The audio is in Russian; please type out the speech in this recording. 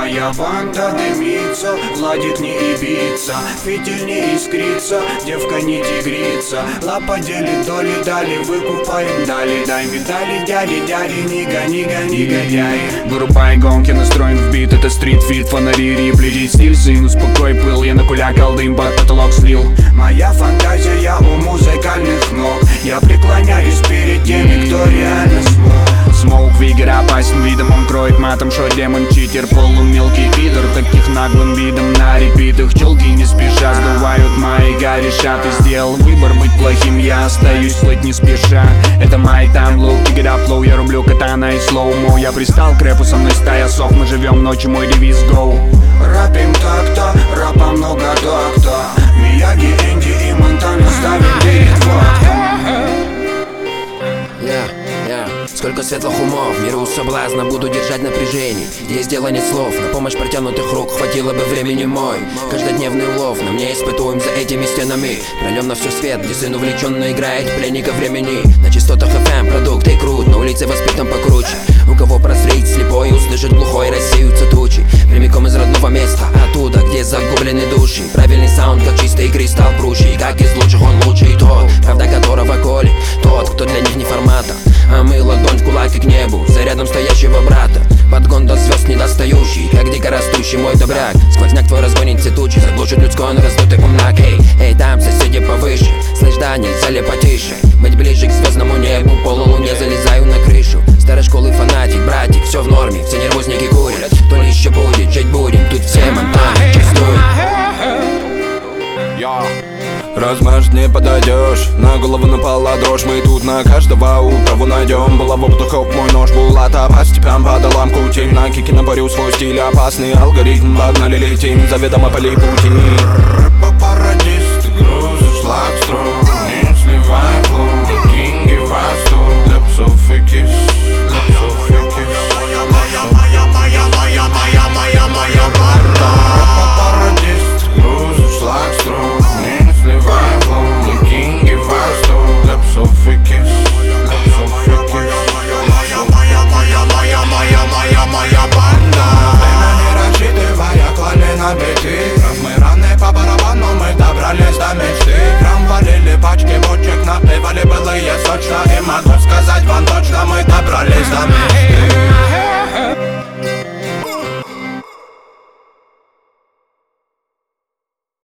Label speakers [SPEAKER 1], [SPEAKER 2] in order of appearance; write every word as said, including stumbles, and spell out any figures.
[SPEAKER 1] Моя банда дымится, ладит не ибица, фитиль не искрится, девка не тигрица. Лапа делит доли, дали, выкупаем, дали. Дай медали, дяди, дяди, не гони, гони, негодяй. Вырубай гонки, настроен в бит, это стрит-фит, фонари, рипли, стиль, сын, успокой пыл. Я на куля колдым под потолок слил. Моя фантазия у музыкальных ног, я преклоняюсь перед теми, кто реально смог. Смоук Вигер опасен видом, он кроет матом, шо демон читер, полумелкий пидор. Таких наглым видом на репитах челки не спеша сдувают мои горешат. Ты сделал выбор быть плохим, я остаюсь слыть не спеша. Это май тайм лоу, pick it up low, я рублю катана и слоумо. Я пристал к рэпу, со мной стая сов, мы живем ночью, мой девиз go. Рэпим так-то, рэпа много так-то. Мияги, Энди и Монтана ставим перед фактом.
[SPEAKER 2] Сколько светлых умов, миру соблазна буду держать напряжение. Есть дело нет слов, на помощь протянутых рук хватило бы времени мой. Каждодневный улов, на мне испытуем за этими стенами. Прольем на всю свет, где сын увлеченно играет пленника времени. На частотах эф эм продукты и крут, на улице воспитан покруче. У кого прозреть слепой, услышать глухой, рассеются тучи. Прямиком из родного места, оттуда, где загублены души. Правильный саунд, как чистый кристалл прущий. Как из лучших он лучший тот, правда которого колет тот, кто для них не формата. А мы ладонь в кулак и к небу, за рядом стоящего брата. Подгон до звезд недостающий, как дикорастущий мой добряк. Сквозняк твой разгонит все тучи, заглушит людской, он раздутый умнак. Эй, эй, там соседи повыше, слышь, да, нельзя ли потише? Быть ближе к звездному небу, полулуне залезаю на крышу. Старой школы фанатик, братик, все в норме, все нервозники курят. То ли еще будет, жить будем, тут все монтаны чувствуют.
[SPEAKER 3] Размажь не подойдешь, на голову напала дрожь. Мы тут на каждого управу найдем. Была в опыту хоп, мой нож булата. По степям подолам кутим, на кике наборю свой стиль. Опасный алгоритм, погнали летим, заведомо поли пути. Рэпа-пародист, ты грузишь лак строк, не сливай флоу, кинги восток. Для псов и кис, для псов и кис. Моя, моя, моя, моя, моя, моя, моя, моя банда. Рэпа-пародист, ты грузишь лак строк. Пачки бочек напивали былые сочно. И могу сказать вам точно, мы добрались до мечты.